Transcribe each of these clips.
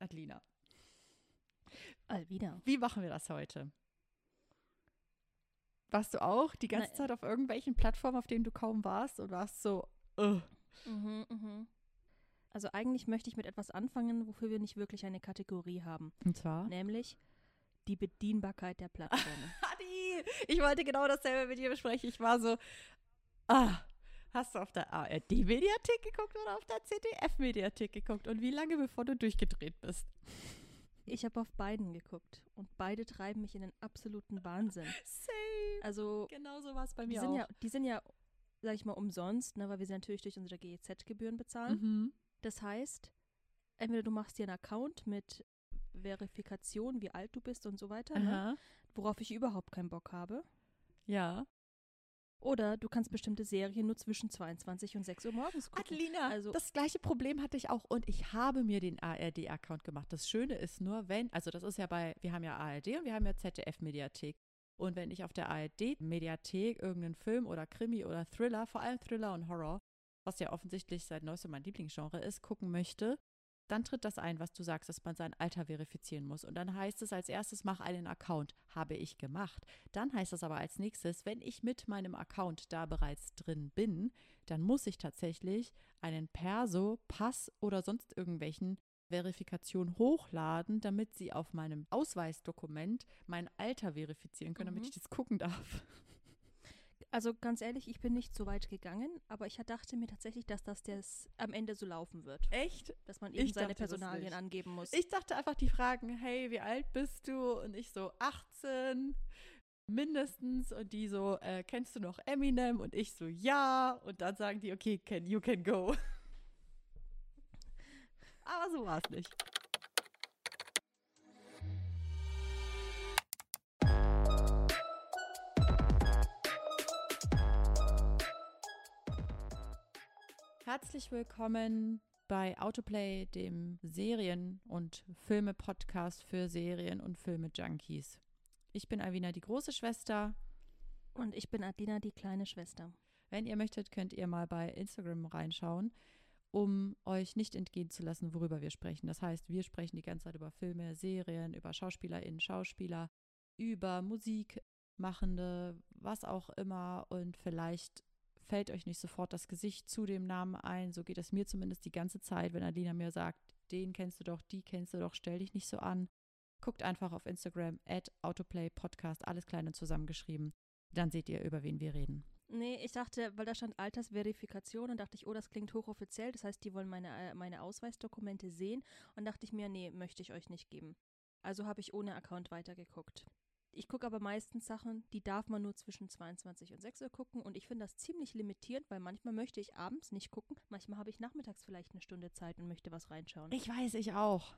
Adelina, Alvida. wie machen wir das heute? Warst du auch die ganze Nein. Zeit auf irgendwelchen Plattformen, auf denen du kaum warst und warst so, Also eigentlich möchte ich mit etwas anfangen, wofür wir nicht wirklich eine Kategorie haben. Und zwar? Nämlich die Bedienbarkeit der Plattformen. Adi, ich wollte genau dasselbe mit dir besprechen. Ich war so, hast du auf der ARD-Mediathek geguckt oder auf der ZDF-Mediathek geguckt? Und wie lange, bevor du durchgedreht bist? Ich habe auf beiden geguckt und beide treiben mich in den absoluten Wahnsinn. Same. Also Genau so war es bei mir die sind ja, sag ich mal, umsonst, ne, weil wir sie natürlich durch unsere GEZ-Gebühren bezahlen. Mhm. Das heißt, entweder du machst dir einen Account mit Verifikation, wie alt du bist und so weiter, ne, Aha. worauf ich überhaupt keinen Bock habe. Ja. Oder du kannst bestimmte Serien nur zwischen 22 und 6 Uhr morgens gucken. Adelina, Also- das gleiche Problem hatte ich auch und ich habe mir den ARD-Account gemacht. Das Schöne ist nur, also das ist ja wir haben ja ARD und wir haben ja ZDF-Mediathek. Und wenn ich auf der ARD-Mediathek irgendeinen Film oder Krimi oder Thriller, vor allem Thriller und Horror, was ja offensichtlich seit neuestem mein Lieblingsgenre ist, gucken möchte, dann tritt das ein, was du sagst, dass man sein Alter verifizieren muss. Und dann heißt es als erstes, mach einen Account. Habe ich gemacht. Dann heißt es aber als nächstes, wenn ich mit meinem Account da bereits drin bin, dann muss ich tatsächlich einen Perso, Pass oder sonst irgendwelchen Verifikation hochladen, damit sie auf meinem Ausweisdokument mein Alter verifizieren können, damit ich das gucken darf. Also ganz ehrlich, ich bin nicht so weit gegangen, aber ich dachte mir tatsächlich, dass das am Ende so laufen wird. Echt? Dass man eben Ich seine dachte das Personalien nicht. angeben muss. Ich dachte einfach, die fragen, hey, wie alt bist du? Und ich so, 18 mindestens. Und die so, kennst du noch Eminem? Und ich so, ja. Und dann sagen die, okay, you can go. Aber so war es nicht. Herzlich willkommen bei Autoplay, dem Serien- und Filme-Podcast für Serien- und Filme-Junkies. Ich bin Alvina, die große Schwester. Und ich bin Adelina, die kleine Schwester. Wenn ihr möchtet, könnt ihr mal bei Instagram reinschauen, um euch nicht entgehen zu lassen, worüber wir sprechen. Das heißt, wir sprechen die ganze Zeit über Filme, Serien, über SchauspielerInnen, Schauspieler, über Musikmachende, was auch immer. Und vielleicht fällt euch nicht sofort das Gesicht zu dem Namen ein. So geht es mir zumindest die ganze Zeit, wenn Adelina mir sagt, den kennst du doch, die kennst du doch, stell dich nicht so an. Guckt einfach auf Instagram @autoplaypodcast, alles klein und zusammengeschrieben. Dann seht ihr, über wen wir reden. Nee, ich dachte, weil da stand Altersverifikation und dachte ich, oh, das klingt hochoffiziell. Das heißt, die wollen meine Ausweisdokumente sehen. Und dachte ich mir, nee, möchte ich euch nicht geben. Also habe ich ohne Account weitergeguckt. Ich gucke aber meistens Sachen, die darf man nur zwischen 22 und 6 Uhr gucken. Und ich finde das ziemlich limitierend, weil manchmal möchte ich abends nicht gucken. Manchmal habe ich nachmittags vielleicht eine Stunde Zeit und möchte was reinschauen. Ich weiß, ich auch.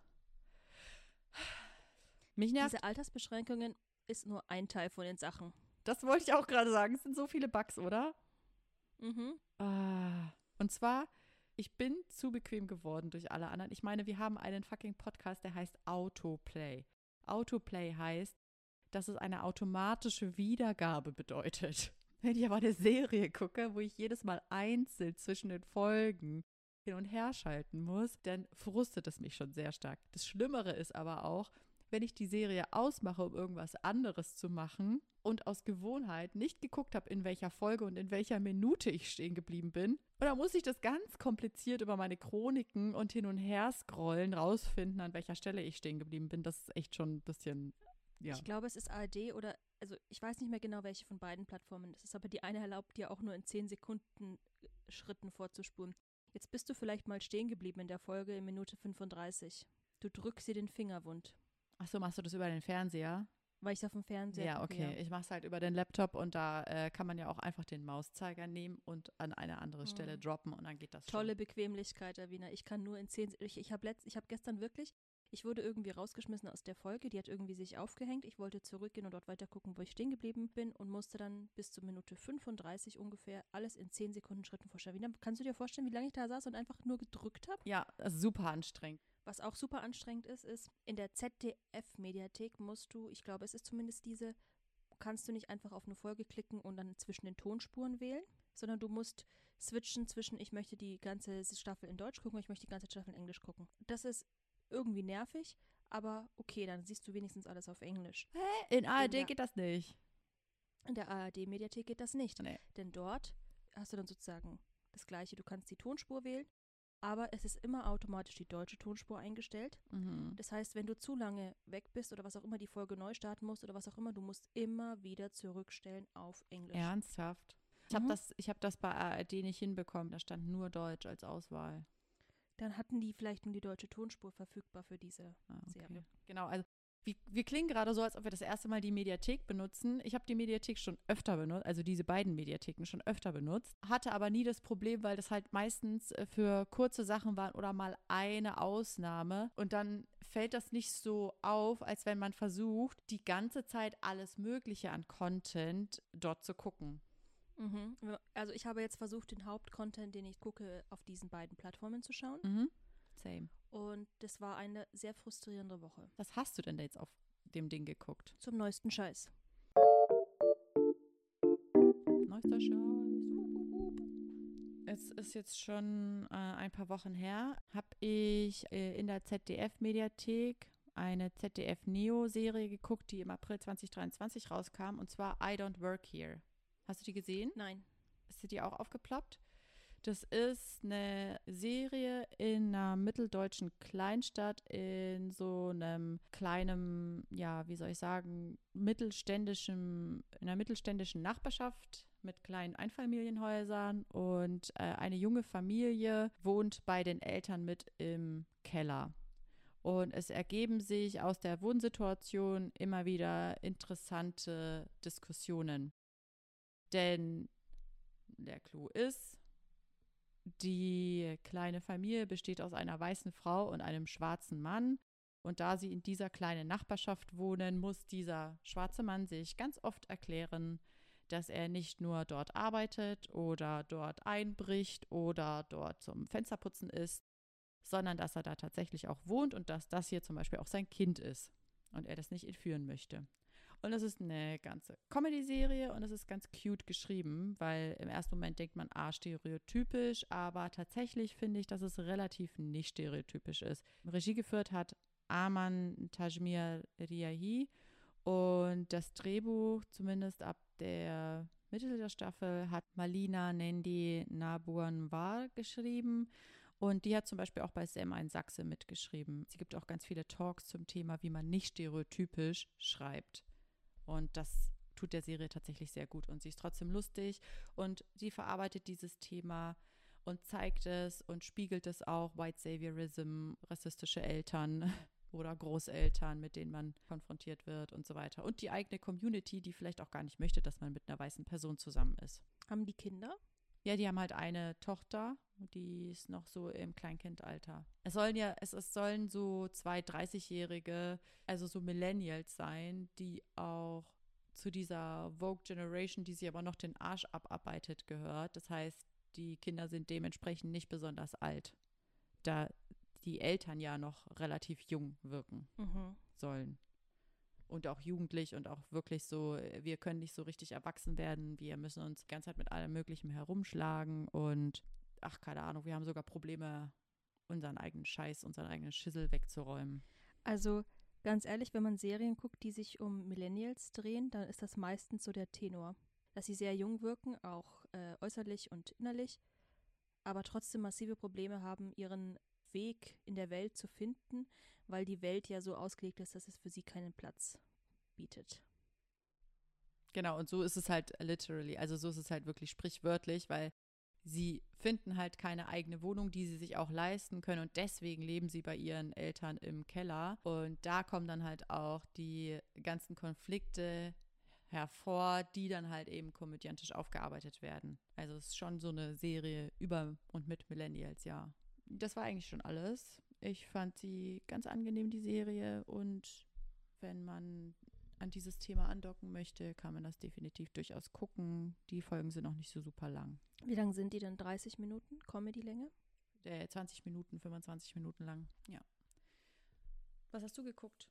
Mich nervt. Diese Altersbeschränkungen ist nur ein Teil von den Sachen. Das wollte ich auch gerade sagen. Es sind so viele Bugs, oder? Mhm. Und zwar, ich bin zu bequem geworden durch alle anderen. Ich meine, wir haben einen fucking Podcast, der heißt Autoplay. Autoplay heißt, dass es eine automatische Wiedergabe bedeutet. Wenn ich aber eine Serie gucke, wo ich jedes Mal einzeln zwischen den Folgen hin und her schalten muss, dann frustet es mich schon sehr stark. Das Schlimmere ist aber auch, wenn ich die Serie ausmache, um irgendwas anderes zu machen und aus Gewohnheit nicht geguckt habe, in welcher Folge und in welcher Minute ich stehen geblieben bin. Und dann muss ich das ganz kompliziert über meine Chroniken und hin und her scrollen, rausfinden, an welcher Stelle ich stehen geblieben bin. Das ist echt schon ein bisschen, ja. Ich glaube, es ist ARD oder, also ich weiß nicht mehr genau, welche von beiden Plattformen es ist, aber die eine erlaubt dir auch nur in 10 Sekunden Schritten vorzuspulen. Jetzt bist du vielleicht mal stehen geblieben in der Folge in Minute 35. Du drückst dir den Finger wund. Ach so, machst du das über den Fernseher? Weil ich es auf dem Fernseher Ja, gucke, okay. Ich mache es halt über den Laptop und da kann man ja auch einfach den Mauszeiger nehmen und an eine andere Stelle droppen und dann geht das Tolle schon. Bequemlichkeit, Avina. Ich kann nur in 10. Ich habe gestern wirklich, ich wurde irgendwie rausgeschmissen aus der Folge, die hat irgendwie sich aufgehängt. Ich wollte zurückgehen und dort weiter gucken, wo ich stehen geblieben bin und musste dann bis zur Minute 35 ungefähr alles in 10 Sekunden Schritten vorstellen. Avina, kannst du dir vorstellen, wie lange ich da saß und einfach nur gedrückt habe? Ja, das ist super anstrengend. Was auch super anstrengend ist in der ZDF-Mediathek musst du, ich glaube, es ist zumindest diese, kannst du nicht einfach auf eine Folge klicken und dann zwischen den Tonspuren wählen, sondern du musst switchen zwischen, ich möchte die ganze Staffel in Deutsch gucken und ich möchte die ganze Staffel in Englisch gucken. Das ist irgendwie nervig, aber okay, dann siehst du wenigstens alles auf Englisch. In ARD der- geht das nicht. In der ARD-Mediathek geht das nicht, Nee. denn dort hast du dann sozusagen das Gleiche. Du kannst die Tonspur wählen, aber es ist immer automatisch die deutsche Tonspur eingestellt. Mhm. Das heißt, wenn du zu lange weg bist oder was auch immer, die Folge neu starten musst oder was auch immer, du musst immer wieder zurückstellen auf Englisch. Ernsthaft? Ich hab das bei ARD nicht hinbekommen. Da stand nur Deutsch als Auswahl. Dann hatten die vielleicht nur die deutsche Tonspur verfügbar für diese Serie. Genau, also wir klingen gerade so, als ob wir das erste Mal die Mediathek benutzen. Ich habe die Mediathek schon öfter benutzt, also diese beiden Mediatheken schon öfter benutzt, hatte aber nie das Problem, weil das halt meistens für kurze Sachen waren oder mal eine Ausnahme. Und dann fällt das nicht so auf, als wenn man versucht, die ganze Zeit alles Mögliche an Content dort zu gucken. Mhm. Also ich habe jetzt versucht, den Hauptcontent, den ich gucke, auf diesen beiden Plattformen zu schauen. Mhm. Same. Und das war eine sehr frustrierende Woche. Was hast du denn da jetzt auf dem Ding geguckt? Zum neuesten Scheiß. Neuester Scheiß. Es ist jetzt schon ein paar Wochen her, habe ich in der ZDF-Mediathek eine ZDF-Neo-Serie geguckt, die im April 2023 rauskam, und zwar I Don't Work Here. Hast du die gesehen? Nein. Ist dir auch aufgeploppt? Das ist eine Serie in einer mitteldeutschen Kleinstadt in so einem kleinen, ja, wie soll ich sagen, in einer mittelständischen Nachbarschaft mit kleinen Einfamilienhäusern, und eine junge Familie wohnt bei den Eltern mit im Keller. Und es ergeben sich aus der Wohnsituation immer wieder interessante Diskussionen. Denn der Clou ist, die kleine Familie besteht aus einer weißen Frau und einem schwarzen Mann. Und da sie in dieser kleinen Nachbarschaft wohnen, muss dieser schwarze Mann sich ganz oft erklären, dass er nicht nur dort arbeitet oder dort einbricht oder dort zum Fensterputzen ist, sondern dass er da tatsächlich auch wohnt und dass das hier zum Beispiel auch sein Kind ist und er das nicht entführen möchte. Und es ist eine ganze Comedy-Serie und es ist ganz cute geschrieben, weil im ersten Moment denkt man, stereotypisch, aber tatsächlich finde ich, dass es relativ nicht stereotypisch ist. Regie geführt hat Aman Tajmir Riahi und das Drehbuch, zumindest ab der Mitte der Staffel, hat Malina Nendi Nabuanwar geschrieben. Und die hat zum Beispiel auch bei Sam ein Sachse mitgeschrieben. Sie gibt auch ganz viele Talks zum Thema, wie man nicht stereotypisch schreibt. Und das tut der Serie tatsächlich sehr gut. Und sie ist trotzdem lustig und sie verarbeitet dieses Thema und zeigt es und spiegelt es auch, White Saviorism, rassistische Eltern oder Großeltern, mit denen man konfrontiert wird und so weiter. Und die eigene Community, die vielleicht auch gar nicht möchte, dass man mit einer weißen Person zusammen ist. Haben die Kinder? Ja, die haben halt eine Tochter, die ist noch so im Kleinkindalter. Es sollen so 30-Jährige, also so Millennials sein, die auch zu dieser Vogue Generation, die sie aber noch den Arsch abarbeitet, gehört. Das heißt, die Kinder sind dementsprechend nicht besonders alt, da die Eltern ja noch relativ jung wirken sollen. Und auch jugendlich und auch wirklich so, wir können nicht so richtig erwachsen werden, wir müssen uns die ganze Zeit mit allem Möglichen herumschlagen und, keine Ahnung, wir haben sogar Probleme, unseren eigenen Scheiß, unseren eigenen Schissel wegzuräumen. Also ganz ehrlich, wenn man Serien guckt, die sich um Millennials drehen, dann ist das meistens so der Tenor. Dass sie sehr jung wirken, auch äußerlich und innerlich, aber trotzdem massive Probleme haben, ihren Weg in der Welt zu finden, weil die Welt ja so ausgelegt ist, dass es für sie keinen Platz bietet. Genau, und so ist es halt literally, also so ist es halt wirklich sprichwörtlich, weil sie finden halt keine eigene Wohnung, die sie sich auch leisten können, und deswegen leben sie bei ihren Eltern im Keller. Und da kommen dann halt auch die ganzen Konflikte hervor, die dann halt eben komödiantisch aufgearbeitet werden. Also es ist schon so eine Serie über und mit Millennials, ja. Das war eigentlich schon alles. Ich fand sie ganz angenehm, die Serie, und wenn man an dieses Thema andocken möchte, kann man das definitiv durchaus gucken. Die Folgen sind noch nicht so super lang. Wie lang sind die denn? 30 Minuten Comedy-Länge? 20 Minuten, 25 Minuten lang, ja. Was hast du geguckt?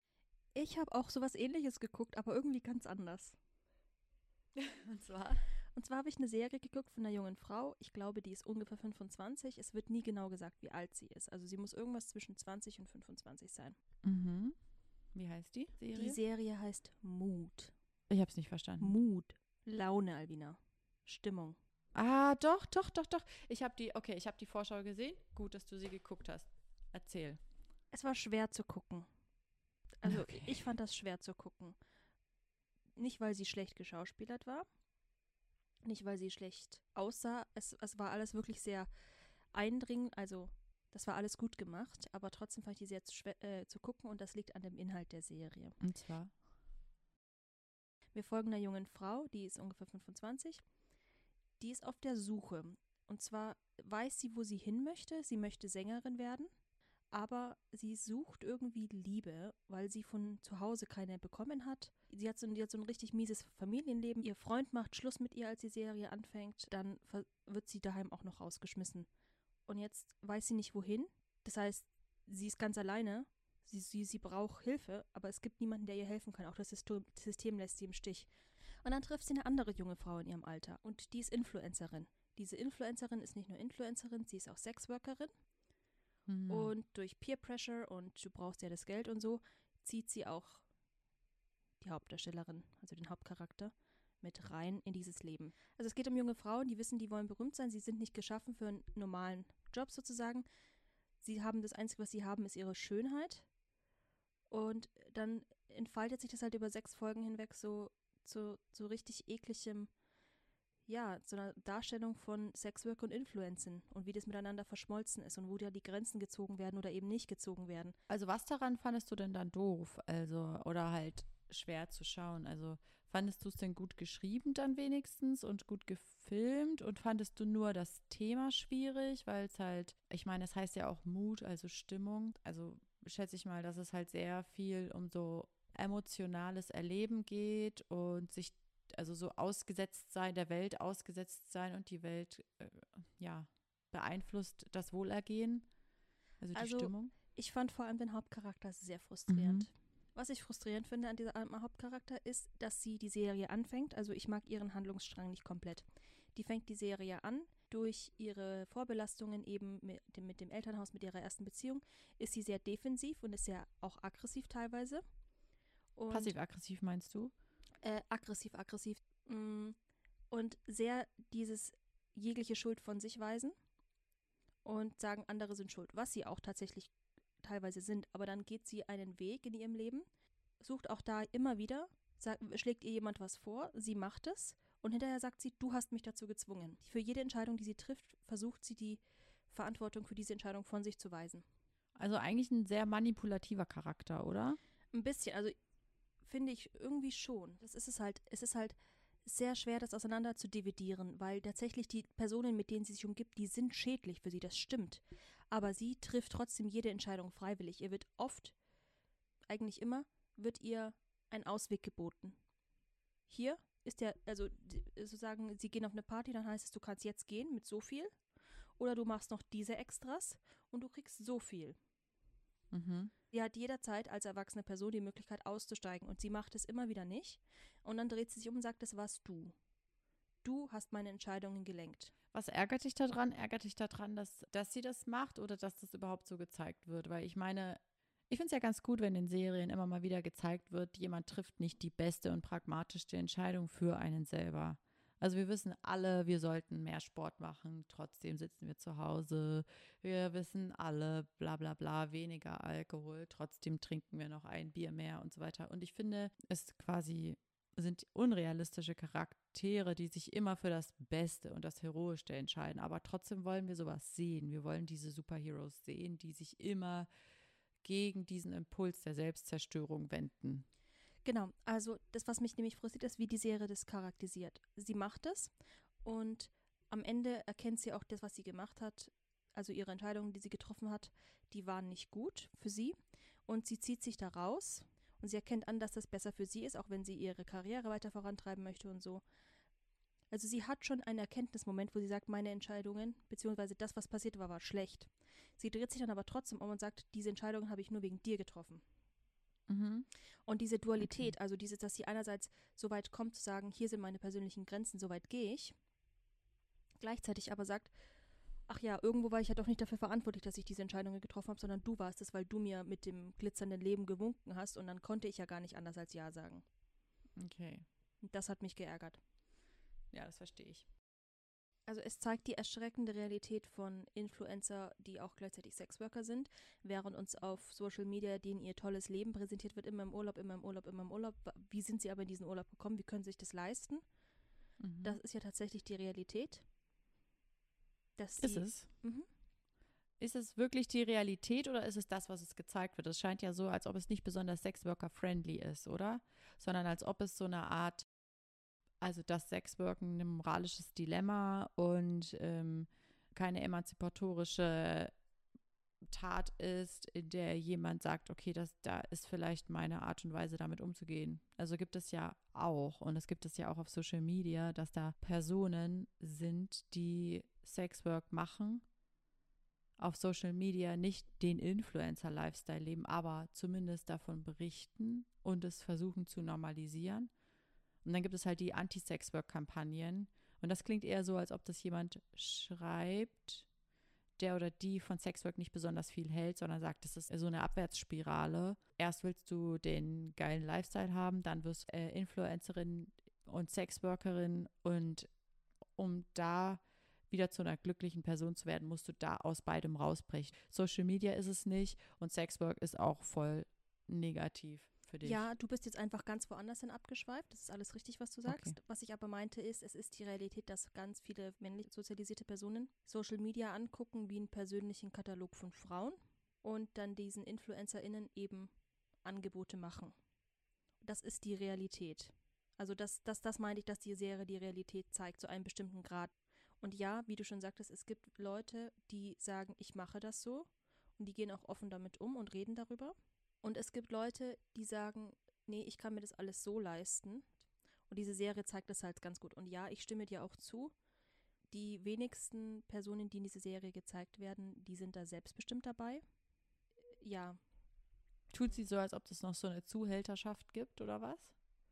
Ich habe auch sowas Ähnliches geguckt, aber irgendwie ganz anders. Und zwar? Und zwar habe ich eine Serie geguckt von einer jungen Frau. Ich glaube, die ist ungefähr 25. Es wird nie genau gesagt, wie alt sie ist. Also sie muss irgendwas zwischen 20 und 25 sein. Mhm. Wie heißt die Serie? Die Serie heißt Mood. Ich habe es nicht verstanden. Mood. Laune, Albina. Stimmung. Ah, doch. Ich habe die Vorschau gesehen. Gut, dass du sie geguckt hast. Erzähl. Es war schwer zu gucken. Also Okay. ich fand das schwer zu gucken. Nicht, weil sie schlecht geschauspielert war. Nicht, weil sie schlecht aussah. Es war alles wirklich sehr eindringend. Also das war alles gut gemacht. Aber trotzdem fand ich die sehr zu gucken. Und das liegt an dem Inhalt der Serie. Und zwar? Wir folgen einer jungen Frau, die ist ungefähr 25. Die ist auf der Suche. Und zwar weiß sie, wo sie hin möchte. Sie möchte Sängerin werden. Aber sie sucht irgendwie Liebe, weil sie von zu Hause keine bekommen hat. Sie hat so ein richtig mieses Familienleben. Ihr Freund macht Schluss mit ihr, als die Serie anfängt. Dann wird sie daheim auch noch rausgeschmissen. Und jetzt weiß sie nicht, wohin. Das heißt, sie ist ganz alleine. Sie braucht Hilfe, aber es gibt niemanden, der ihr helfen kann. Auch das System lässt sie im Stich. Und dann trifft sie eine andere junge Frau in ihrem Alter. Und die ist Influencerin. Diese Influencerin ist nicht nur Influencerin, sie ist auch Sexworkerin. Und durch Peer Pressure und du brauchst ja das Geld und so, zieht sie auch die Hauptdarstellerin, also den Hauptcharakter, mit rein in dieses Leben. Also es geht um junge Frauen, die wissen, die wollen berühmt sein, sie sind nicht geschaffen für einen normalen Job sozusagen. Sie haben das Einzige, was sie haben, ist ihre Schönheit. Und dann entfaltet sich das halt über 6 Folgen hinweg so richtig ekligem, ja, so einer Darstellung von Sexwork und Influencen und wie das miteinander verschmolzen ist und wo da die Grenzen gezogen werden oder eben nicht gezogen werden. Also was daran fandest du denn dann doof? Also, oder halt schwer zu schauen? Also fandest du es denn gut geschrieben dann wenigstens und gut gefilmt? Und fandest du nur das Thema schwierig? Weil es halt, ich meine, es heißt ja auch Mut, also Stimmung. Also schätze ich mal, dass es halt sehr viel um so emotionales Erleben geht und sich also so ausgesetzt sein, der Welt ausgesetzt sein und die Welt, ja, beeinflusst das Wohlergehen, also die Stimmung. Ich fand vor allem den Hauptcharakter sehr frustrierend. Mhm. Was ich frustrierend finde an diesem Hauptcharakter ist, dass sie die Serie anfängt. Also ich mag ihren Handlungsstrang nicht komplett. Die fängt die Serie an. Durch ihre Vorbelastungen eben mit dem Elternhaus, mit ihrer ersten Beziehung, ist sie sehr defensiv und ist sehr auch aggressiv teilweise. Passiv-aggressiv meinst du? Aggressiv. Und sehr dieses jegliche Schuld von sich weisen und sagen, andere sind schuld, was sie auch tatsächlich teilweise sind. Aber dann geht sie einen Weg in ihrem Leben, sucht auch da immer wieder, schlägt ihr jemand was vor, sie macht es und hinterher sagt sie, du hast mich dazu gezwungen. Für jede Entscheidung, die sie trifft, versucht sie die Verantwortung für diese Entscheidung von sich zu weisen. Also eigentlich ein sehr manipulativer Charakter, oder? Ein bisschen, also finde ich irgendwie schon. Es ist halt sehr schwer, das auseinander zu dividieren, weil tatsächlich die Personen, mit denen sie sich umgibt, die sind schädlich für sie, das stimmt. Aber sie trifft trotzdem jede Entscheidung freiwillig. Ihr wird oft, eigentlich immer, wird ihr ein Ausweg geboten. Hier ist also sozusagen, sie gehen auf eine Party, dann heißt es, du kannst jetzt gehen mit so viel. Oder du machst noch diese Extras und du kriegst so viel. Mhm. Sie hat jederzeit als erwachsene Person die Möglichkeit auszusteigen und sie macht es immer wieder nicht. Und dann dreht sie sich um und sagt, das warst du. Du hast meine Entscheidungen gelenkt. Was ärgert dich daran? Ärgert dich daran, dass sie das macht oder dass das überhaupt so gezeigt wird? Weil ich meine, ich finde es ja ganz gut, wenn in Serien immer mal wieder gezeigt wird, jemand trifft nicht die beste und pragmatischste Entscheidung für einen selber. Also wir wissen alle, wir sollten mehr Sport machen, trotzdem sitzen wir zu Hause. Wir wissen alle, bla bla bla, weniger Alkohol, trotzdem trinken wir noch ein Bier mehr und so weiter. Und ich finde, es quasi sind unrealistische Charaktere, die sich immer für das Beste und das Heroischste entscheiden. Aber trotzdem wollen wir sowas sehen. Wir wollen diese Superheroes sehen, die sich immer gegen diesen Impuls der Selbstzerstörung wenden. Genau, also das, was mich nämlich frustriert, ist, wie die Serie das charakterisiert. Sie macht es und am Ende erkennt sie auch das, was sie gemacht hat, also ihre Entscheidungen, die sie getroffen hat, die waren nicht gut für sie und sie zieht sich da raus und sie erkennt an, dass das besser für sie ist, auch wenn sie ihre Karriere weiter vorantreiben möchte und so. Also sie hat schon einen Erkenntnismoment, wo sie sagt, meine Entscheidungen, beziehungsweise das, was passiert war schlecht. Sie dreht sich dann aber trotzdem um und sagt, diese Entscheidung habe ich nur wegen dir getroffen. Mhm. Und diese Dualität, Okay. also dieses, dass sie einerseits so weit kommt zu sagen, hier sind meine persönlichen Grenzen, so weit gehe ich, gleichzeitig aber sagt, ach ja, irgendwo war ich ja doch nicht dafür verantwortlich, dass ich diese Entscheidungen getroffen habe, sondern du warst es, weil du mir mit dem glitzernden Leben gewunken hast und dann konnte ich ja gar nicht anders als Ja sagen. Okay. Und das hat mich geärgert. Ja, das verstehe ich. Also es zeigt die erschreckende Realität von Influencer, die auch gleichzeitig Sexworker sind, während uns auf Social Media denen ihr tolles Leben präsentiert wird, immer im Urlaub, immer im Urlaub, immer im Urlaub. Wie sind sie aber in diesen Urlaub gekommen? Wie können sie sich das leisten? Das Mhm. ist ja tatsächlich die Realität, dass Ist sie... es? Mhm. Ist es wirklich die Realität oder ist es das, was es gezeigt wird? Es scheint ja so, als ob es nicht besonders Sexworker-friendly ist, oder? Sondern als ob es so eine Art, also das Sexworken ein moralisches Dilemma und keine emanzipatorische Tat ist, in der jemand sagt, okay, da ist vielleicht meine Art und Weise, damit umzugehen. Also gibt es ja auch, und es gibt es ja auch auf Social Media, dass da Personen sind, die Sexwork machen, auf Social Media nicht den Influencer-Lifestyle leben, aber zumindest davon berichten und es versuchen zu normalisieren. Und dann gibt es halt die Anti-Sex-Work-Kampagnen. Und das klingt eher so, als ob das jemand schreibt, der oder die von Sexwork nicht besonders viel hält, sondern sagt, das ist so eine Abwärtsspirale. Erst willst du den geilen Lifestyle haben, dann wirst du Influencerin und Sexworkerin und um da wieder zu einer glücklichen Person zu werden, musst du da aus beidem rausbrechen. Social Media ist es nicht und Sexwork ist auch voll negativ für dich. Ja, du bist jetzt einfach ganz woanders hin abgeschweift. Das ist alles richtig, was du Okay. sagst. Was ich aber meinte ist, es ist die Realität, dass ganz viele männlich sozialisierte Personen Social Media angucken wie einen persönlichen Katalog von Frauen und dann diesen InfluencerInnen eben Angebote machen. Das ist die Realität. Also das meinte ich, dass die Serie die Realität zeigt, zu einem bestimmten Grad. Und ja, wie du schon sagtest, es gibt Leute, die sagen, ich mache das so und die gehen auch offen damit um und reden darüber. Und es gibt Leute, die sagen, nee, ich kann mir das alles so leisten. Und diese Serie zeigt das halt ganz gut. Und ja, ich stimme dir auch zu. Die wenigsten Personen, die in dieser Serie gezeigt werden, die sind da selbstbestimmt dabei. Ja, Tut sie so, als ob es noch so eine Zuhälterschaft gibt oder was?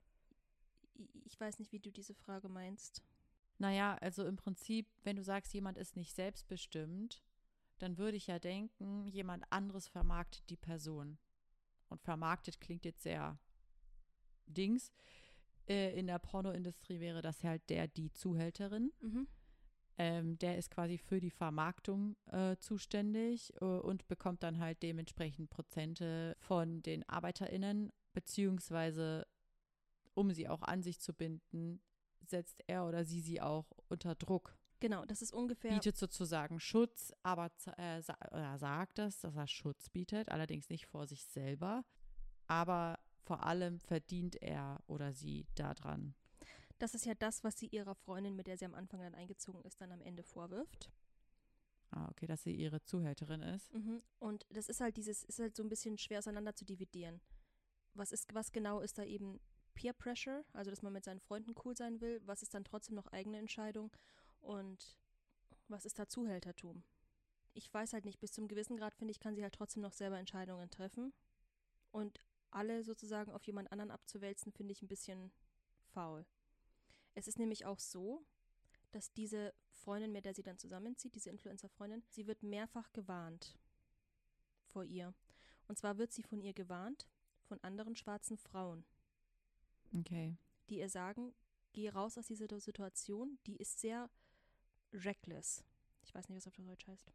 ich weiß nicht, wie du diese Frage meinst. Naja, also im Prinzip, wenn du sagst, jemand ist nicht selbstbestimmt, dann würde ich ja denken, jemand anderes vermarktet die Person. Und vermarktet klingt jetzt sehr Dings. In der Pornoindustrie wäre das halt die Zuhälterin. Mhm. Der ist quasi für die Vermarktung zuständig und bekommt dann halt dementsprechend Prozente von den ArbeiterInnen, beziehungsweise um sie auch an sich zu binden, setzt er oder sie auch unter Druck. Genau, das ist ungefähr, Bietet sozusagen Schutz, aber oder sagt es, dass er Schutz bietet, allerdings nicht vor sich selber, aber vor allem verdient er oder sie daran. das ist ja das, was sie ihrer Freundin, mit der sie am Anfang dann eingezogen ist, dann am Ende vorwirft. Ah, okay, dass sie ihre Zuhälterin ist. Mhm. Und das ist halt ist halt so ein bisschen schwer auseinander zu dividieren. Was genau ist da eben Peer Pressure, also dass man mit seinen Freunden cool sein will, was ist dann trotzdem noch eigene Entscheidung und was ist da Zuhältertum? Ich weiß halt nicht, bis zum gewissen Grad, finde ich, kann sie halt trotzdem noch selber Entscheidungen treffen. Und alle sozusagen auf jemand anderen abzuwälzen, finde ich ein bisschen faul. Es ist nämlich auch so, dass diese Freundin, mit der sie dann zusammenzieht, diese Influencer-Freundin, sie wird mehrfach gewarnt vor ihr. Und zwar wird sie von ihr gewarnt, von anderen schwarzen Frauen, Okay. die ihr sagen, geh raus aus dieser Situation, die ist sehr reckless. Ich weiß nicht, was auf Deutsch heißt.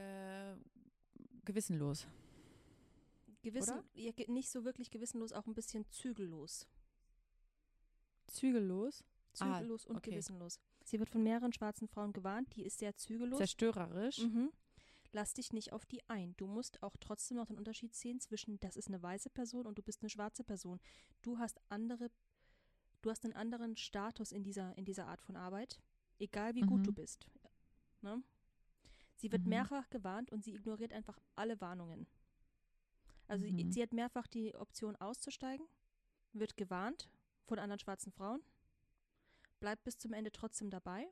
Gewissenlos, oder? Ja, nicht so wirklich gewissenlos, auch ein bisschen zügellos. Zügellos. Ah, Zügellos und okay. gewissenlos. Sie wird von mehreren schwarzen Frauen gewarnt, die ist sehr zügellos. Zerstörerisch. Mhm. Lass dich nicht auf die ein. Du musst auch trotzdem noch den Unterschied sehen zwischen, das ist eine weiße Person und du bist eine schwarze Person. Du hast du hast einen anderen Status in dieser Art von Arbeit, egal wie gut du Mhm. bist. Ne? Sie wird Mhm. mehrfach gewarnt und sie ignoriert einfach alle Warnungen. Also Mhm. sie hat mehrfach die Option auszusteigen, wird gewarnt von anderen schwarzen Frauen, bleibt bis zum Ende trotzdem dabei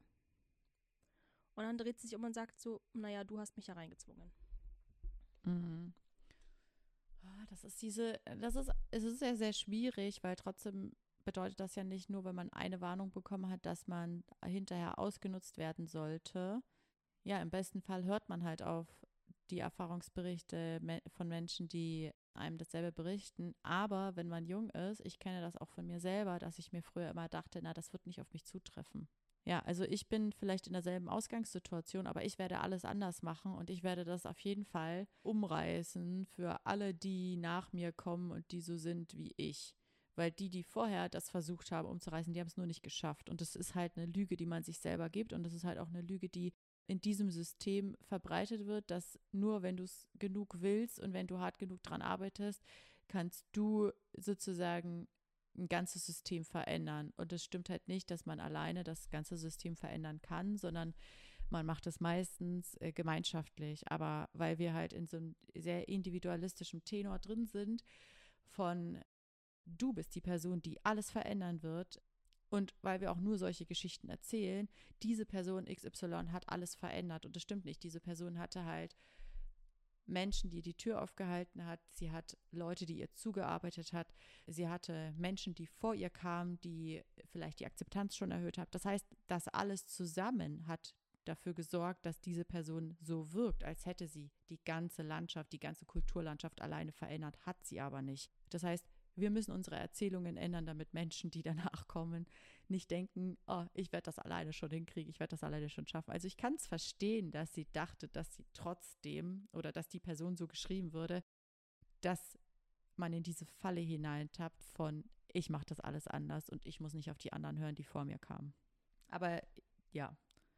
und dann dreht sie sich um und sagt so, naja, du hast mich hereingezwungen. Mhm. Es ist sehr, sehr schwierig, weil trotzdem bedeutet das ja nicht nur, wenn man eine Warnung bekommen hat, dass man hinterher ausgenutzt werden sollte. Ja, im besten Fall hört man halt auf die Erfahrungsberichte von Menschen, die einem dasselbe berichten. Aber wenn man jung ist, ich kenne das auch von mir selber, dass ich mir früher immer dachte, na, das wird nicht auf mich zutreffen. Ja, also ich bin vielleicht in derselben Ausgangssituation, aber ich werde alles anders machen und ich werde das auf jeden Fall umreißen für alle, die nach mir kommen und die so sind wie ich. Weil die vorher das versucht haben umzureißen, die haben es nur nicht geschafft. Und das ist halt eine Lüge, die man sich selber gibt. Und das ist halt auch eine Lüge, die in diesem System verbreitet wird, dass nur wenn du es genug willst und wenn du hart genug dran arbeitest, kannst du sozusagen ein ganzes System verändern. Und es stimmt halt nicht, dass man alleine das ganze System verändern kann, sondern man macht es meistens gemeinschaftlich. Aber weil wir halt in so einem sehr individualistischen Tenor drin sind, von du bist die Person, die alles verändern wird. Und weil wir auch nur solche Geschichten erzählen, diese Person XY hat alles verändert. Und das stimmt nicht. Diese Person hatte halt Menschen, die die Tür aufgehalten hat. Sie hat Leute, die ihr zugearbeitet hat. Sie hatte Menschen, die vor ihr kamen, die vielleicht die Akzeptanz schon erhöht haben. Das heißt, das alles zusammen hat dafür gesorgt, dass diese Person so wirkt, als hätte sie die ganze Landschaft, die ganze Kulturlandschaft alleine verändert, hat sie aber nicht. Das heißt, wir müssen unsere Erzählungen ändern, damit Menschen, die danach kommen, nicht denken, oh, ich werde das alleine schon hinkriegen, ich werde das alleine schon schaffen. Also ich kann es verstehen, dass sie dachte, dass sie trotzdem oder dass die Person so geschrieben würde, dass man in diese Falle hineintappt von, ich mache das alles anders und ich muss nicht auf die anderen hören, die vor mir kamen. Aber ja,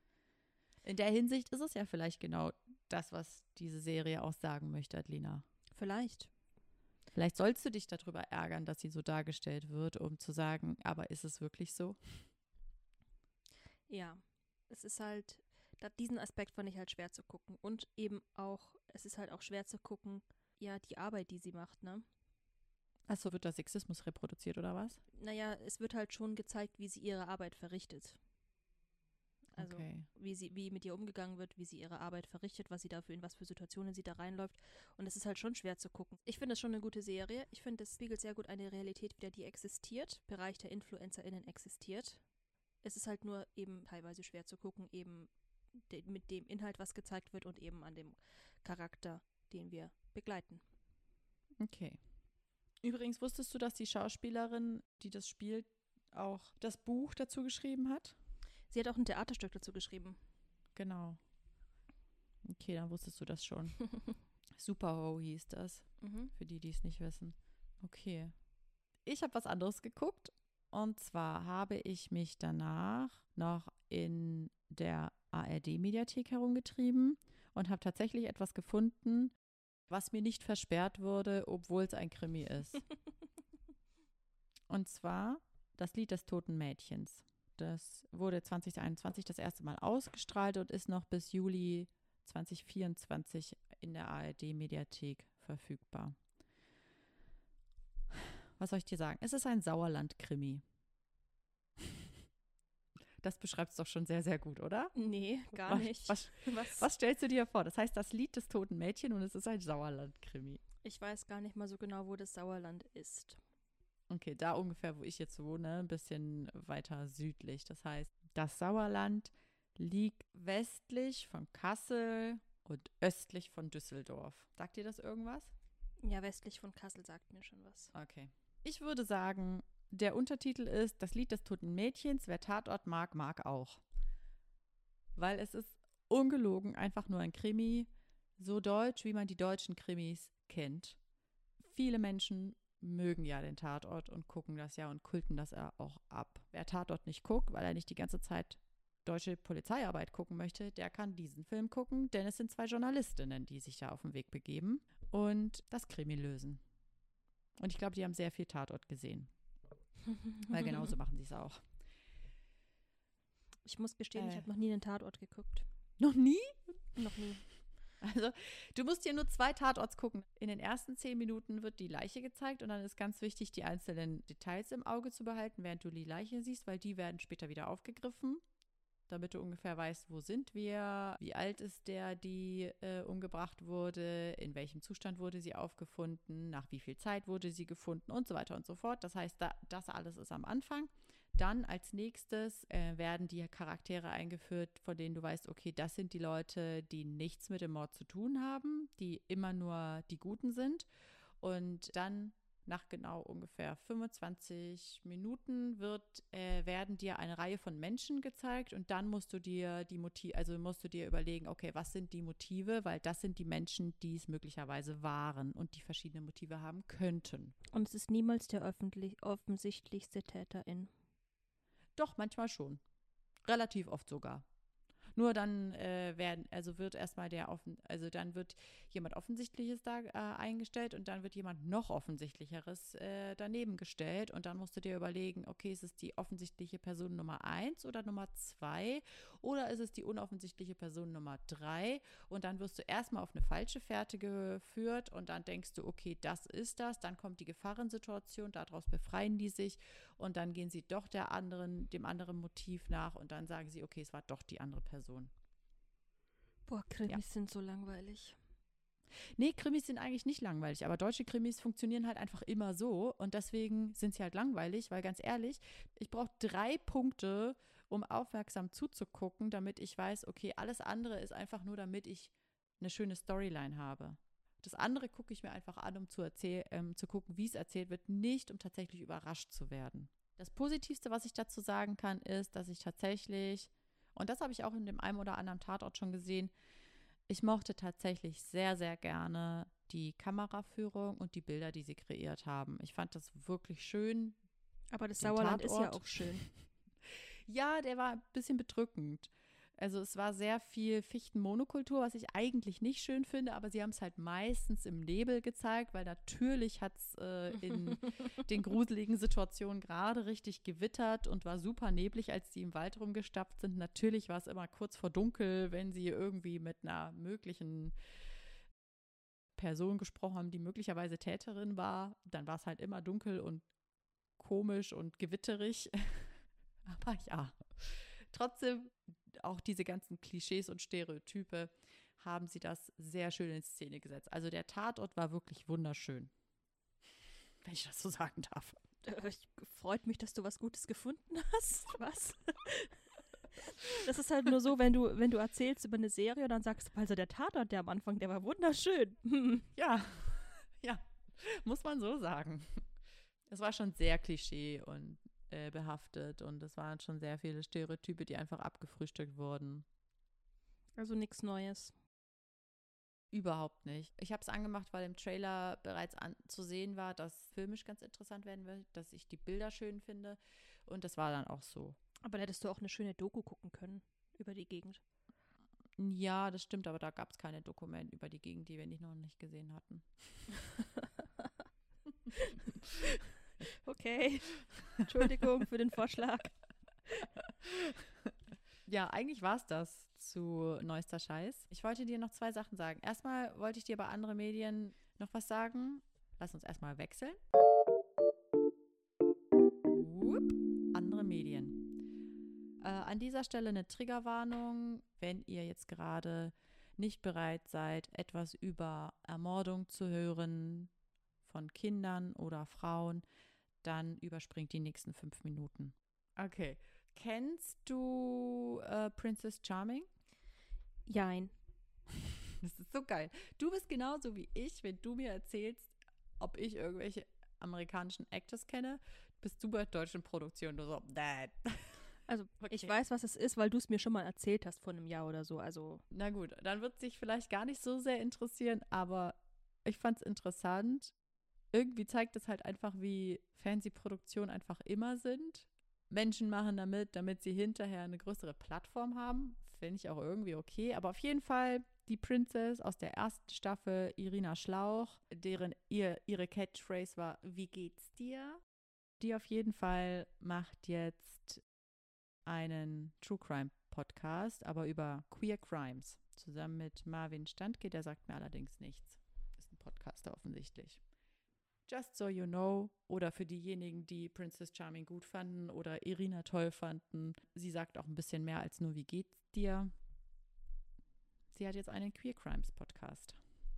in der Hinsicht ist es ja vielleicht genau das, was diese Serie auch sagen möchte, Adelina. Vielleicht. Vielleicht sollst du dich darüber ärgern, dass sie so dargestellt wird, um zu sagen, aber ist es wirklich so? Ja, es ist halt, diesen Aspekt fand ich halt schwer zu gucken. Und eben auch, es ist halt auch schwer zu gucken, ja, die Arbeit, die sie macht, ne? Achso, wird da Sexismus reproduziert oder was? Naja, es wird halt schon gezeigt, wie sie ihre Arbeit verrichtet. Also Okay. wie mit ihr umgegangen wird, wie sie ihre Arbeit verrichtet, was sie dafür, in was für Situationen sie da reinläuft. Und es ist halt schon schwer zu gucken. Ich finde es schon eine gute Serie. Ich finde, es spiegelt sehr gut eine Realität wider, die existiert. Bereich der InfluencerInnen existiert. Es ist halt nur eben teilweise schwer zu gucken, eben mit dem Inhalt, was gezeigt wird und eben an dem Charakter, den wir begleiten. Okay. Übrigens, wusstest du, dass die Schauspielerin, die das spielt, auch das Buch dazu geschrieben hat? Sie hat auch ein Theaterstück dazu geschrieben. Genau. Okay, dann wusstest du das schon. Superho hieß das, für die es nicht wissen. Okay. Ich habe was anderes geguckt. Und zwar habe ich mich danach noch in der ARD-Mediathek herumgetrieben und habe tatsächlich etwas gefunden, was mir nicht versperrt wurde, obwohl es ein Krimi ist. Und zwar das Lied des toten Mädchens. Das wurde 2021 das erste Mal ausgestrahlt und ist noch bis Juli 2024 in der ARD-Mediathek verfügbar. Was soll ich dir sagen? Es ist ein Sauerland-Krimi. Das beschreibt es doch schon sehr, sehr gut, oder? Nee, gar nicht. Was stellst du dir vor? Das heißt, das Lied des toten Mädchens und es ist ein Sauerland-Krimi. Ich weiß gar nicht mal so genau, wo das Sauerland ist. Okay, da ungefähr, wo ich jetzt wohne, ein bisschen weiter südlich. Das heißt, das Sauerland liegt westlich von Kassel und östlich von Düsseldorf. Sagt dir das irgendwas? Ja, westlich von Kassel sagt mir schon was. Okay. Ich würde sagen, der Untertitel ist Das Lied des toten Mädchens. Wer Tatort mag, mag auch. Weil es ist ungelogen einfach nur ein Krimi, so deutsch, wie man die deutschen Krimis kennt. Viele Menschen mögen ja den Tatort und gucken das ja und kulten das ja auch ab. Wer Tatort nicht guckt, weil er nicht die ganze Zeit deutsche Polizeiarbeit gucken möchte, der kann diesen Film gucken, denn es sind zwei Journalistinnen, die sich da auf den Weg begeben und das Krimi lösen. Und ich glaube, die haben sehr viel Tatort gesehen. Weil genauso machen sie es auch. Ich muss gestehen, ich habe noch nie einen Tatort geguckt. Noch nie? Noch nie. Also, du musst dir nur 2 Tatorts gucken. In den ersten 10 Minuten wird die Leiche gezeigt und dann ist ganz wichtig, die einzelnen Details im Auge zu behalten, während du die Leiche siehst, weil die werden später wieder aufgegriffen. damit du ungefähr weißt, wo sind wir, wie alt ist der, die umgebracht wurde, in welchem Zustand wurde sie aufgefunden, nach wie viel Zeit wurde sie gefunden und so weiter und so fort. Das heißt, das alles ist am Anfang. Dann als nächstes werden die Charaktere eingeführt, von denen du weißt, okay, das sind die Leute, die nichts mit dem Mord zu tun haben, die immer nur die Guten sind. Und dann nach genau ungefähr 25 Minuten werden dir eine Reihe von Menschen gezeigt und dann musst du dir überlegen, okay, was sind die Motive, weil das sind die Menschen, die es möglicherweise waren und die verschiedene Motive haben könnten. Und es ist niemals der offensichtlichste Täterin. Doch, manchmal schon. Relativ oft sogar. Nur dann wird jemand Offensichtliches da eingestellt und dann wird jemand noch Offensichtlicheres daneben gestellt und dann musst du dir überlegen, okay, ist es die offensichtliche Person Nummer 1 oder Nummer 2 oder ist es die unoffensichtliche Person Nummer 3 und dann wirst du erstmal auf eine falsche Fährte geführt und dann denkst du, okay, das ist das, dann kommt die Gefahrensituation, daraus befreien die sich und dann gehen sie doch dem anderen Motiv nach und dann sagen sie, okay, es war doch die andere Person. Boah, Krimis sind so langweilig. Nee, Krimis sind eigentlich nicht langweilig, aber deutsche Krimis funktionieren halt einfach immer so und deswegen sind sie halt langweilig, weil ganz ehrlich, ich brauche 3 Punkte, um aufmerksam zuzugucken, damit ich weiß, okay, alles andere ist einfach nur, damit ich eine schöne Storyline habe. Das andere gucke ich mir einfach an, um zu gucken, wie es erzählt wird, nicht um tatsächlich überrascht zu werden. Das Positivste, was ich dazu sagen kann, ist, dass ich tatsächlich, und das habe ich auch in dem einen oder anderen Tatort schon gesehen, ich mochte tatsächlich sehr, sehr gerne die Kameraführung und die Bilder, die sie kreiert haben. Ich fand das wirklich schön. Aber das Sauerland ist ja auch schön. Ja, der war ein bisschen bedrückend. Also es war sehr viel Fichtenmonokultur, was ich eigentlich nicht schön finde, aber sie haben es halt meistens im Nebel gezeigt, weil natürlich hat es in den gruseligen Situationen gerade richtig gewittert und war super neblig, als sie im Wald rumgestapft sind. Natürlich war es immer kurz vor dunkel, wenn sie irgendwie mit einer möglichen Person gesprochen haben, die möglicherweise Täterin war. Dann war es halt immer dunkel und komisch und gewitterig. Aber ja, trotzdem, auch diese ganzen Klischees und Stereotype, haben sie das sehr schön in Szene gesetzt. Also der Tatort war wirklich wunderschön, wenn ich das so sagen darf. Freut mich, dass du was Gutes gefunden hast. Was? Das ist halt nur so, wenn du erzählst über eine Serie und dann sagst du, also der Tatort, der am Anfang, der war wunderschön. Ja, muss man so sagen. Es war schon sehr Klischee und behaftet und es waren schon sehr viele Stereotype, die einfach abgefrühstückt wurden. Also nichts Neues. Überhaupt nicht. Ich habe es angemacht, weil im Trailer bereits zu sehen war, dass filmisch ganz interessant werden wird, dass ich die Bilder schön finde und das war dann auch so. Aber da hättest du auch eine schöne Doku gucken können über die Gegend. Ja, das stimmt, aber da gab es keine Dokumente über die Gegend, die wir noch nicht gesehen hatten. Okay. Entschuldigung für den Vorschlag. Ja, eigentlich war es das zu neuester Scheiß. Ich wollte dir noch 2 Sachen sagen. Erstmal wollte ich dir bei anderen Medien noch was sagen. Lass uns erstmal wechseln. Andere Medien. An dieser Stelle eine Triggerwarnung, wenn ihr jetzt gerade nicht bereit seid, etwas über Ermordung zu hören von Kindern oder Frauen, dann überspringt die nächsten 5 Minuten. Okay. Kennst du Princess Charming? Jein. Das ist so geil. Du bist genauso wie ich, wenn du mir erzählst, ob ich irgendwelche amerikanischen Actors kenne, bist du bei deutschen Produktionen nur so, that. Also Okay. ich weiß, was es ist, weil du es mir schon mal erzählt hast vor einem Jahr oder so. Also Na gut, dann wird es dich vielleicht gar nicht so sehr interessieren, aber ich fand es interessant. Irgendwie zeigt es halt einfach, wie Fernsehproduktionen einfach immer sind. Menschen machen damit sie hinterher eine größere Plattform haben. Finde ich auch irgendwie okay. Aber auf jeden Fall die Princess aus der ersten Staffel, Irina Schlauch, ihre Catchphrase war, wie geht's dir? Die auf jeden Fall macht jetzt einen True Crime Podcast, aber über Queer Crimes. Zusammen mit Marvin Standke, der sagt mir allerdings nichts. Ist ein Podcaster offensichtlich. Just so you know. Oder für diejenigen, die Princess Charming gut fanden oder Irina toll fanden. Sie sagt auch ein bisschen mehr als nur, wie geht's dir? Sie hat jetzt einen Queer Crimes Podcast.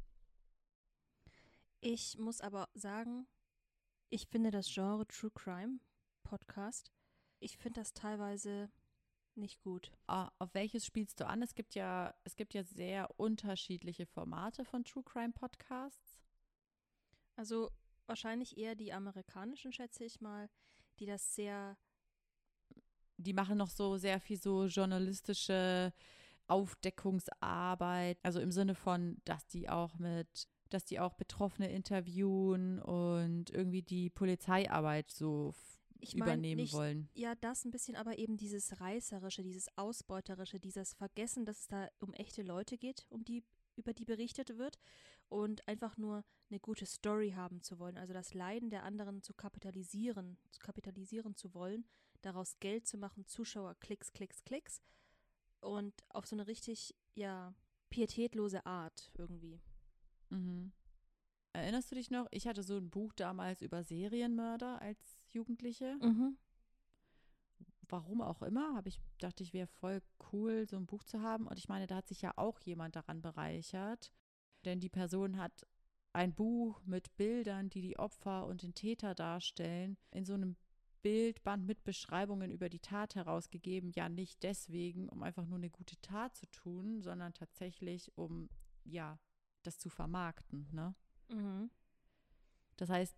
Ich muss aber sagen, ich finde das Genre True Crime Podcast, ich finde das teilweise nicht gut. Auf welches spielst du an? Es gibt ja sehr unterschiedliche Formate von True Crime Podcasts. Also wahrscheinlich eher die amerikanischen, schätze ich mal, die das sehr. Die machen noch so sehr viel so journalistische Aufdeckungsarbeit. Also im Sinne von, dass die auch Betroffene interviewen und irgendwie die Polizeiarbeit so übernehmen wollen. Ja, das ein bisschen, aber eben dieses Reißerische, dieses Ausbeuterische, dieses Vergessen, dass es da um echte Leute geht, über die berichtet wird und einfach nur eine gute Story haben zu wollen, also das Leiden der anderen zu kapitalisieren zu wollen, daraus Geld zu machen, Zuschauer, Klicks, Klicks, Klicks und auf so eine richtig, ja, pietätlose Art irgendwie. Mhm. Erinnerst du dich noch? Ich hatte so ein Buch damals über Serienmörder als Jugendliche. Mhm. Warum auch immer, dachte ich, wäre voll cool, so ein Buch zu haben. Und ich meine, da hat sich ja auch jemand daran bereichert. Denn die Person hat ein Buch mit Bildern, die die Opfer und den Täter darstellen, in so einem Bildband mit Beschreibungen über die Tat herausgegeben. Ja, nicht deswegen, um einfach nur eine gute Tat zu tun, sondern tatsächlich, um, ja, das zu vermarkten, ne? Mhm. Das heißt,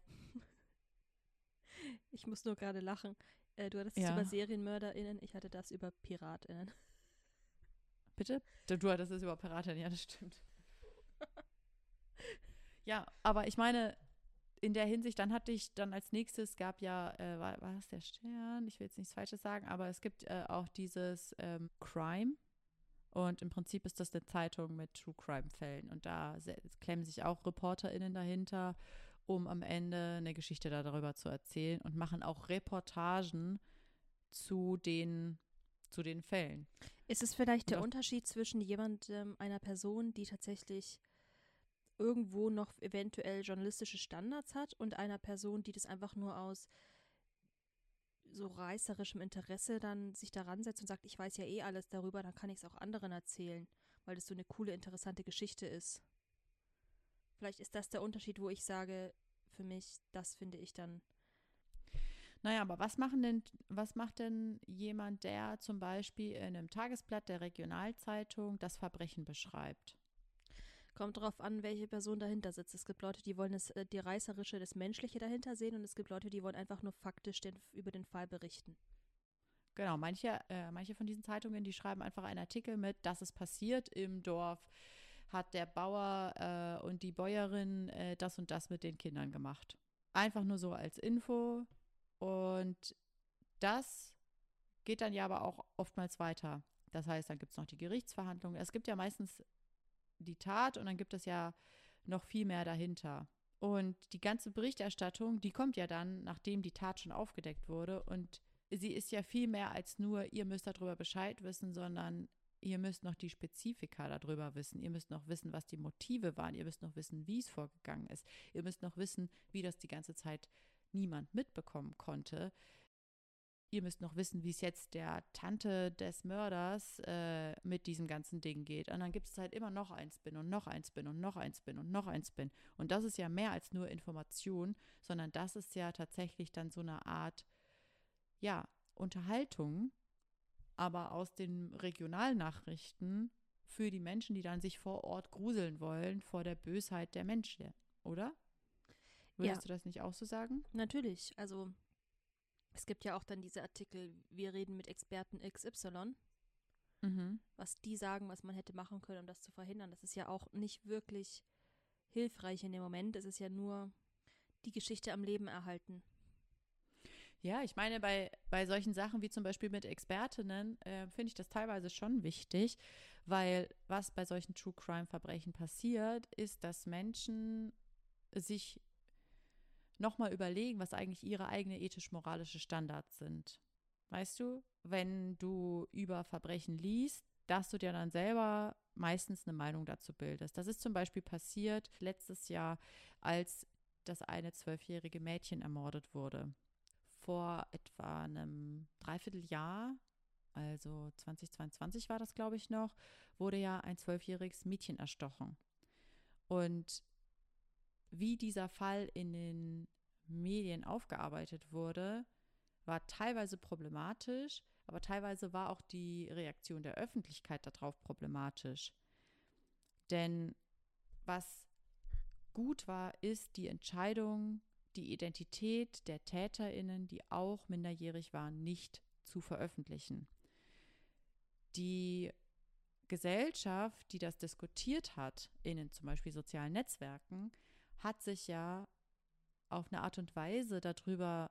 Ich muss nur gerade lachen. Du hattest es ja, über SerienmörderInnen, ich hatte das über PiratInnen. bitte? Du hattest es über Piraten, ja, das stimmt. Ja, aber ich meine, in der Hinsicht, dann hatte ich dann als nächstes, gab ja, war es der Stern? Ich will jetzt nichts Falsches sagen, aber es gibt auch dieses Crime. Und im Prinzip ist das eine Zeitung mit True Crime-Fällen. Und da klemmen sich auch ReporterInnen dahinter, um am Ende eine Geschichte darüber zu erzählen und machen auch Reportagen zu den Fällen. Ist es vielleicht Und der auch, Unterschied zwischen einer Person, die tatsächlich irgendwo noch eventuell journalistische Standards hat und einer Person, die das einfach nur aus so reißerischem Interesse dann sich daran setzt und sagt, ich weiß ja eh alles darüber, dann kann ich es auch anderen erzählen, weil das so eine coole, interessante Geschichte ist. Vielleicht ist das der Unterschied, wo ich sage, für mich, das finde ich dann. naja, aber was macht denn jemand, der zum Beispiel in einem Tagesblatt der Regionalzeitung das Verbrechen beschreibt? Kommt drauf an, welche Person dahinter sitzt. Es gibt Leute, die wollen die reißerische, das Menschliche dahinter sehen und es gibt Leute, die wollen einfach nur faktisch über den Fall berichten. Genau, manche von diesen Zeitungen, die schreiben einfach einen Artikel mit, das ist passiert im Dorf, hat der Bauer und die Bäuerin das und das mit den Kindern gemacht. Einfach nur so als Info. Und das geht dann ja aber auch oftmals weiter. Das heißt, dann gibt es noch die Gerichtsverhandlungen. Es gibt ja meistens die Tat und dann gibt es ja noch viel mehr dahinter. Und die ganze Berichterstattung, die kommt ja dann, nachdem die Tat schon aufgedeckt wurde. Und sie ist ja viel mehr als nur, ihr müsst darüber Bescheid wissen, sondern ihr müsst noch die Spezifika darüber wissen. Ihr müsst noch wissen, was die Motive waren. Ihr müsst noch wissen, wie es vorgegangen ist. Ihr müsst noch wissen, wie das die ganze Zeit niemand mitbekommen konnte. Ihr müsst noch wissen, wie es jetzt der Tante des Mörders mit diesem ganzen Ding geht. Und dann gibt es halt immer noch ein Spin und noch ein Spin und noch ein Spin und noch ein Spin. Und das ist ja mehr als nur Information, sondern das ist ja tatsächlich dann so eine Art, ja, Unterhaltung, aber aus den Regionalnachrichten für die Menschen, die dann sich vor Ort gruseln wollen vor der Bösheit der Menschen, oder? Würdest du das nicht auch so sagen? Natürlich. Also es gibt ja auch dann diese Artikel, wir reden mit Experten XY, was die sagen, was man hätte machen können, um das zu verhindern. Das ist ja auch nicht wirklich hilfreich in dem Moment. Es ist ja nur die Geschichte am Leben erhalten. Ja, ich meine, bei solchen Sachen wie zum Beispiel mit Expertinnen finde ich das teilweise schon wichtig, weil was bei solchen True Crime-Verbrechen passiert, ist, dass Menschen sich nochmal überlegen, was eigentlich ihre eigene ethisch-moralische Standards sind. Weißt du, wenn du über Verbrechen liest, dass du dir dann selber meistens eine Meinung dazu bildest. Das ist zum Beispiel passiert letztes Jahr, als dass eine 12-jährige Mädchen ermordet wurde. Vor etwa einem Dreivierteljahr, also 2022 war das, glaube ich, noch, wurde ja ein 12-jähriges Mädchen erstochen. Und wie dieser Fall in den Medien aufgearbeitet wurde, war teilweise problematisch, aber teilweise war auch die Reaktion der Öffentlichkeit darauf problematisch. Denn was gut war, ist die Entscheidung, die Identität der TäterInnen, die auch minderjährig waren, nicht zu veröffentlichen. Die Gesellschaft, die das diskutiert hat, in zum Beispiel sozialen Netzwerken, hat sich ja auf eine Art und Weise darüber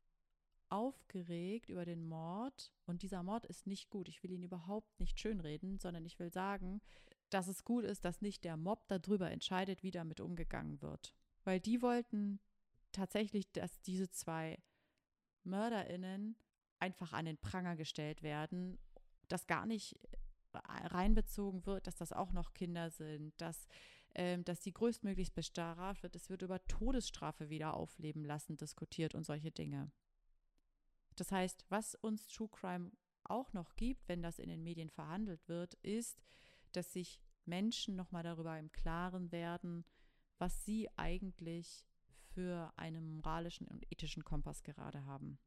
aufgeregt, über den Mord. Und dieser Mord ist nicht gut. Ich will ihn überhaupt nicht schönreden, sondern ich will sagen, dass es gut ist, dass nicht der Mob darüber entscheidet, wie damit umgegangen wird. Weil die wollten tatsächlich, dass diese 2 MörderInnen einfach an den Pranger gestellt werden, dass gar nicht reinbezogen wird, dass das auch noch Kinder sind, dass sie größtmöglichst bestraft wird. Es wird über Todesstrafe wieder aufleben lassen, diskutiert und solche Dinge. Das heißt, was uns True Crime auch noch gibt, wenn das in den Medien verhandelt wird, ist, dass sich Menschen nochmal darüber im Klaren werden, was sie eigentlich für einen moralischen und ethischen Kompass gerade haben.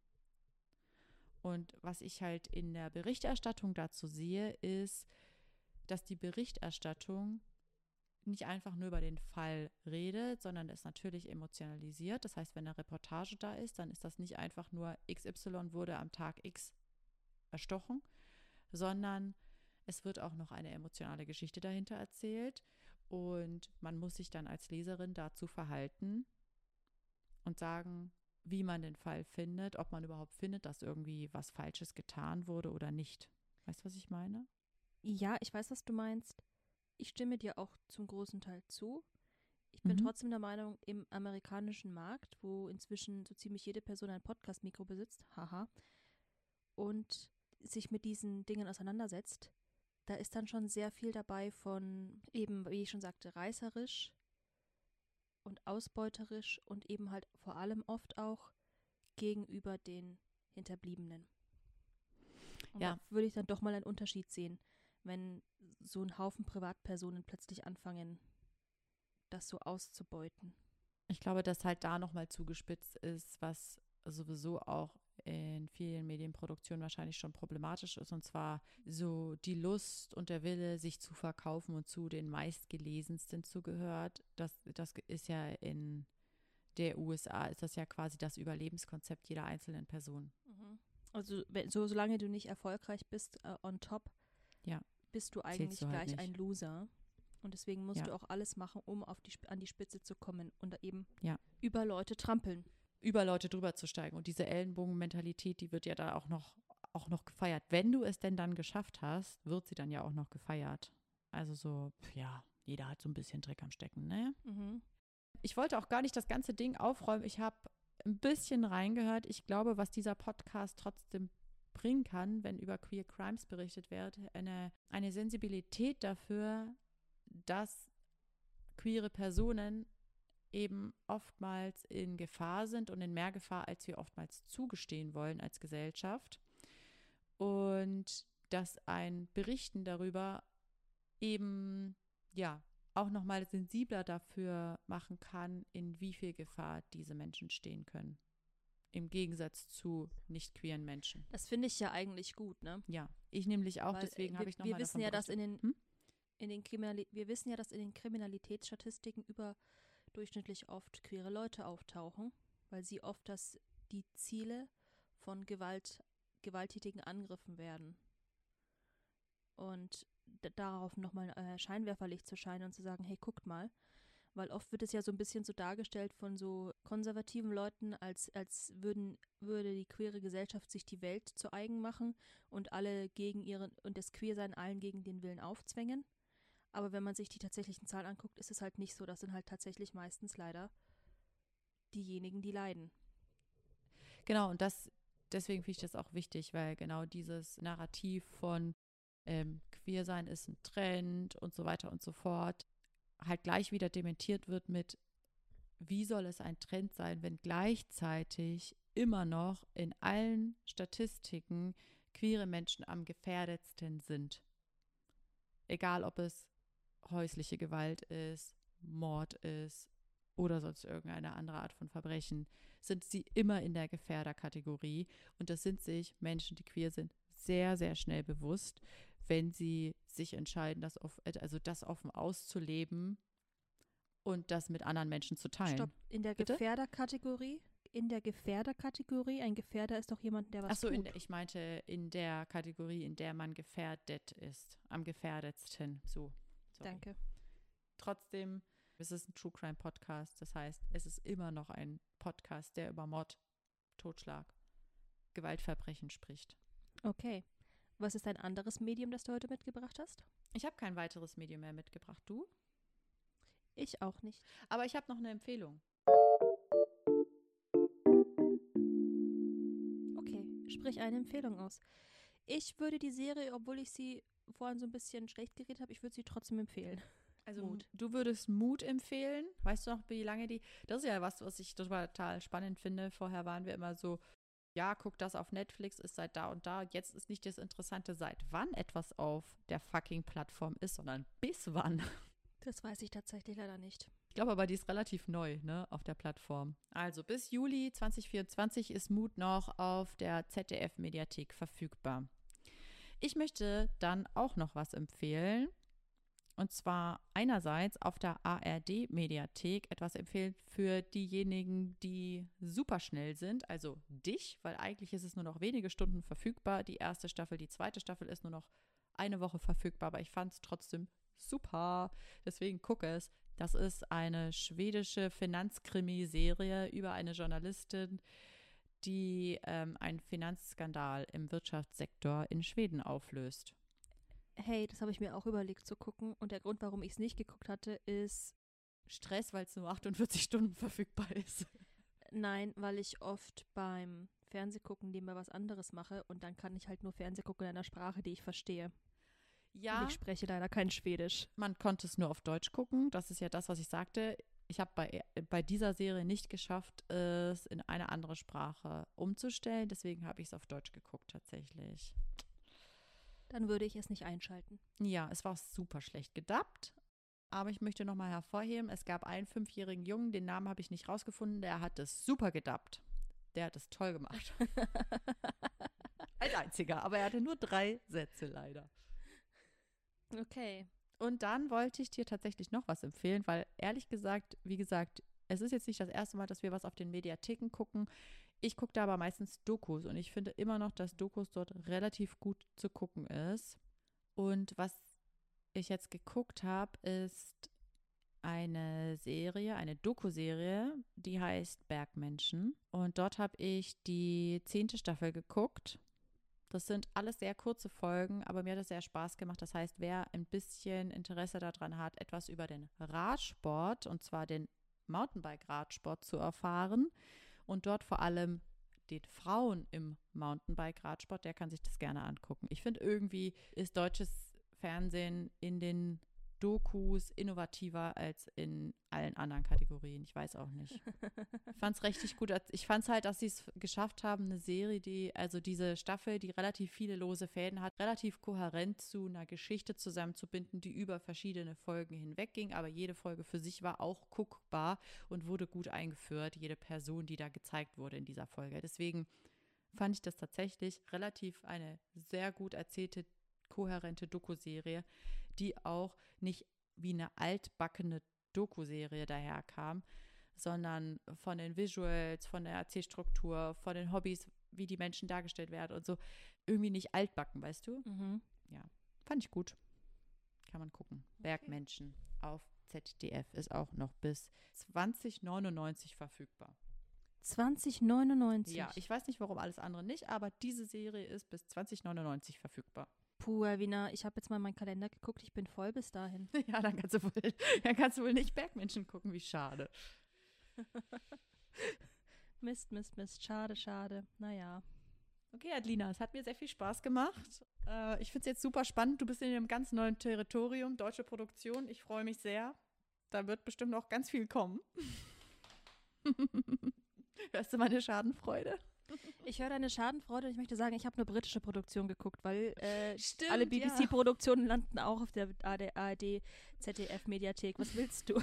Und was ich halt in der Berichterstattung dazu sehe, ist, dass die Berichterstattung nicht einfach nur über den Fall redet, sondern es natürlich emotionalisiert. Das heißt, wenn eine Reportage da ist, dann ist das nicht einfach nur XY wurde am Tag X erstochen, sondern es wird auch noch eine emotionale Geschichte dahinter erzählt und man muss sich dann als Leserin dazu verhalten und sagen, wie man den Fall findet, ob man überhaupt findet, dass irgendwie was Falsches getan wurde oder nicht. Weißt du, was ich meine? Ja, ich weiß, was du meinst. Ich stimme dir auch zum großen Teil zu. Ich bin trotzdem der Meinung, im amerikanischen Markt, wo inzwischen so ziemlich jede Person ein Podcast-Mikro besitzt, haha, und sich mit diesen Dingen auseinandersetzt, da ist dann schon sehr viel dabei von eben, wie ich schon sagte, reißerisch und ausbeuterisch und eben halt vor allem oft auch gegenüber den Hinterbliebenen. Und Ja. da würde ich dann doch mal einen Unterschied sehen, wenn so ein Haufen Privatpersonen plötzlich anfangen, das so auszubeuten. Ich glaube, dass halt da nochmal zugespitzt ist, was sowieso auch in vielen Medienproduktionen wahrscheinlich schon problematisch ist, und zwar so die Lust und der Wille, sich zu verkaufen und zu den meistgelesensten zugehört. Das ist ja in der USA, ist das ja quasi das Überlebenskonzept jeder einzelnen Person. Also solange du nicht erfolgreich bist on top, ja, bist du eigentlich du halt gleich nicht. ein Loser. Und deswegen musst du auch alles machen, um an die Spitze zu kommen und eben über Leute trampeln. Über Leute drüber zu steigen. Und diese Ellenbogenmentalität, die wird ja da auch noch gefeiert. Wenn du es denn dann geschafft hast, wird sie dann ja auch noch gefeiert. Also so, ja, jeder hat so ein bisschen Dreck am Stecken, ne? Ich wollte auch gar nicht das ganze Ding aufräumen. Ich habe ein bisschen reingehört. Ich glaube, was dieser Podcast trotzdem bringen kann, wenn über Queer Crimes berichtet wird, eine Sensibilität dafür, dass queere Personen eben oftmals in Gefahr sind und in mehr Gefahr, als wir oftmals zugestehen wollen als Gesellschaft. Und dass ein Berichten darüber eben, ja, auch nochmal sensibler dafür machen kann, in wie viel Gefahr diese Menschen stehen können. Im Gegensatz zu nicht queeren Menschen. Das finde ich ja eigentlich gut, ne? Ja, ich nämlich auch, Weil, deswegen habe ich nochmal wir wissen davon ja, dass berichtet. wir wissen ja, dass in den Kriminalitätsstatistiken überdurchschnittlich oft queere Leute auftauchen, weil sie oft die Ziele von gewalttätigen Angriffen werden. Und darauf nochmal Scheinwerferlicht zu scheinen und zu sagen, hey, guckt mal. Weil oft wird es ja so ein bisschen so dargestellt von so konservativen Leuten, als würde die queere Gesellschaft sich die Welt zu eigen machen und und das Queersein allen gegen den Willen aufzwängen. Aber wenn man sich die tatsächlichen Zahlen anguckt, ist es halt nicht so. Das sind halt tatsächlich meistens leider diejenigen, die leiden. Genau, und deswegen finde ich das auch wichtig, weil genau dieses Narrativ von Queersein ist ein Trend und so weiter und so fort halt gleich wieder dementiert wird mit wie soll es ein Trend sein, wenn gleichzeitig immer noch in allen Statistiken queere Menschen am gefährdetsten sind? Egal, ob es häusliche Gewalt ist, Mord ist oder sonst irgendeine andere Art von Verbrechen, sind sie immer in der Gefährderkategorie. Und das sind sich Menschen, die queer sind, sehr, sehr schnell bewusst, wenn sie sich entscheiden, das offen auszuleben und das mit anderen Menschen zu teilen. Stopp, in der Bitte? Gefährderkategorie? In der Gefährderkategorie? Ein Gefährder ist doch jemand, der was Achso, tut. ich meinte in der Kategorie, in der man gefährdet ist. Am gefährdetsten. So. Sorry. Danke. Trotzdem, es ist ein True Crime Podcast. Das heißt, es ist immer noch ein Podcast, der über Mord, Totschlag, Gewaltverbrechen spricht. Okay. Was ist ein anderes Medium, das du heute mitgebracht hast? Ich habe kein weiteres Medium mehr mitgebracht. Du? Ich auch nicht. Aber ich habe noch eine Empfehlung. Okay, sprich eine Empfehlung aus. Ich würde die Serie, obwohl ich sie vorhin so ein bisschen schlecht geredet habe, ich würde sie trotzdem empfehlen. Also Mut. du würdest Mut empfehlen. Weißt du noch, wie lange die... Das ist ja was ich total spannend finde. Vorher waren wir immer so, ja, guck das auf Netflix, ist seit da und da. Jetzt ist nicht das Interessante, seit wann etwas auf der fucking Plattform ist, sondern bis wann. Das weiß ich tatsächlich leider nicht. Ich glaube aber, die ist relativ neu, ne, auf der Plattform. Also bis Juli 2024 ist Mut noch auf der ZDF-Mediathek verfügbar. Ich möchte dann auch noch was empfehlen. Und zwar einerseits auf der ARD-Mediathek etwas empfehlen für diejenigen, die super schnell sind, also dich, weil eigentlich ist es nur noch wenige Stunden verfügbar. Die erste Staffel, die zweite Staffel ist nur noch eine Woche verfügbar, aber ich fand es trotzdem super. Deswegen gucke es. Das ist eine schwedische Finanzkrimi-Serie über eine Journalistin, die einen Finanzskandal im Wirtschaftssektor in Schweden auflöst. Hey, das habe ich mir auch überlegt zu gucken. Und der Grund, warum ich es nicht geguckt hatte, ist, Stress, weil es nur 48 Stunden verfügbar ist. nein, weil ich oft beim Fernsehgucken nebenbei was anderes mache und dann kann ich halt nur Fernseh gucken in einer Sprache, die ich verstehe. Ja, Und ich spreche leider kein Schwedisch. man konnte es nur auf Deutsch gucken. Das ist ja das, was ich sagte. Ich habe bei dieser Serie nicht geschafft, es in eine andere Sprache umzustellen. Deswegen habe ich es auf Deutsch geguckt tatsächlich. Dann würde ich es nicht einschalten. Ja, es war super schlecht gedubbt. Aber ich möchte nochmal hervorheben, es gab einen 5-jährigen Jungen, den Namen habe ich nicht rausgefunden, der hat es super gedubbt. Der hat es toll gemacht. Als einziger, aber er hatte nur 3 Sätze leider. Okay. Und dann wollte ich dir tatsächlich noch was empfehlen, weil ehrlich gesagt, wie gesagt, es ist jetzt nicht das erste Mal, dass wir was auf den Mediatheken gucken. Ich gucke da aber meistens Dokus und ich finde immer noch, dass Dokus dort relativ gut zu gucken ist. Und was ich jetzt geguckt habe, ist eine Serie, eine Doku-Serie, die heißt Bergmenschen. Und dort habe ich die 10. Staffel geguckt. Das sind alles sehr kurze Folgen, aber mir hat es sehr Spaß gemacht. Das heißt, wer ein bisschen Interesse daran hat, etwas über den Radsport, und zwar den Mountainbike-Radsport zu erfahren und dort vor allem den Frauen im Mountainbike-Radsport, der kann sich das gerne angucken. Ich finde, irgendwie ist deutsches Fernsehen in den Dokus innovativer als in allen anderen Kategorien. Ich weiß auch nicht. Ich fand es richtig gut. Ich fand es halt, dass sie es geschafft haben, eine Serie, diese Staffel, die relativ viele lose Fäden hat, relativ kohärent zu einer Geschichte zusammenzubinden, die über verschiedene Folgen hinweg ging. Aber jede Folge für sich war auch guckbar und wurde gut eingeführt. Jede Person, die da gezeigt wurde in dieser Folge. Deswegen fand ich das tatsächlich relativ eine sehr gut erzählte, kohärente Doku-Serie, die auch nicht wie eine altbackene Doku-Serie daherkam, sondern von den Visuals, von der Erzählstruktur, von den Hobbys, wie die Menschen dargestellt werden und so, irgendwie nicht altbacken, weißt du? Mhm. Ja, fand ich gut. Kann man gucken. Okay. Bergmenschen auf ZDF ist auch noch bis 2099 verfügbar. 2099? Ja, ich weiß nicht, warum alles andere nicht, aber diese Serie ist bis 2099 verfügbar. Puh, Erwina, ich habe jetzt mal in meinen Kalender geguckt, ich bin voll bis dahin. Ja, dann kannst du wohl nicht Bergmenschen gucken, wie schade. Mist, schade, schade. Naja. Okay, Adlina, es hat mir sehr viel Spaß gemacht. Ich finde es jetzt super spannend. Du bist in einem ganz neuen Territorium, deutsche Produktion. Ich freue mich sehr. Da wird bestimmt noch ganz viel kommen. Hörst du meine Schadenfreude? Ich höre deine Schadenfreude und ich möchte sagen, ich habe eine britische Produktion geguckt, weil Stimmt, alle BBC-Produktionen landen auch auf der ARD, ZDF-Mediathek. Was willst du?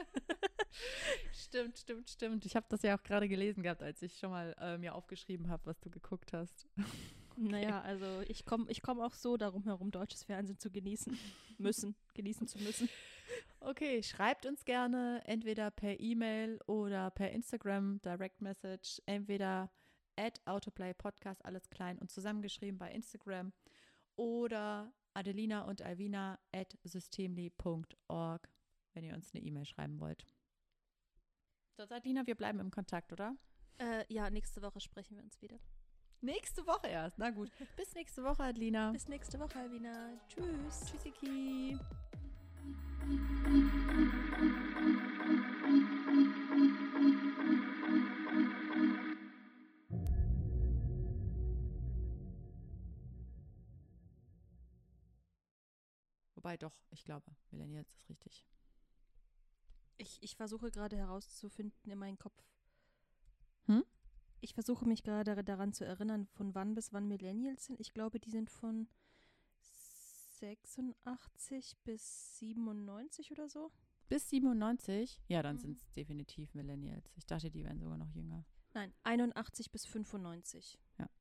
Stimmt. Ich habe das ja auch gerade gelesen gehabt, als ich schon mal mir aufgeschrieben habe, was du geguckt hast. Naja, also ich komm auch so darum herum, deutsches Fernsehen zu genießen zu müssen. Okay, schreibt uns gerne entweder per E-Mail oder per Instagram Direct Message, entweder @autoplaypodcast, alles klein und zusammengeschrieben bei Instagram oder Adelina und Alvina @systemli.org, wenn ihr uns eine E-Mail schreiben wollt. So, Adelina, wir bleiben im Kontakt, oder? Ja, nächste Woche sprechen wir uns wieder. Nächste Woche erst. Na gut. Bis nächste Woche, Adelina. Bis nächste Woche, Alvina. Tschüss. Tschüssiki. Wobei doch, ich glaube, Millennials ist richtig. Ich versuche gerade herauszufinden in meinem Kopf. Hm? Ich versuche mich gerade daran zu erinnern, von wann bis wann Millennials sind. Ich glaube, die sind von 86 bis 97 oder so. Bis 97? Ja, dann sind es definitiv Millennials. Ich dachte, die wären sogar noch jünger. Nein, 81 bis 95. Ja.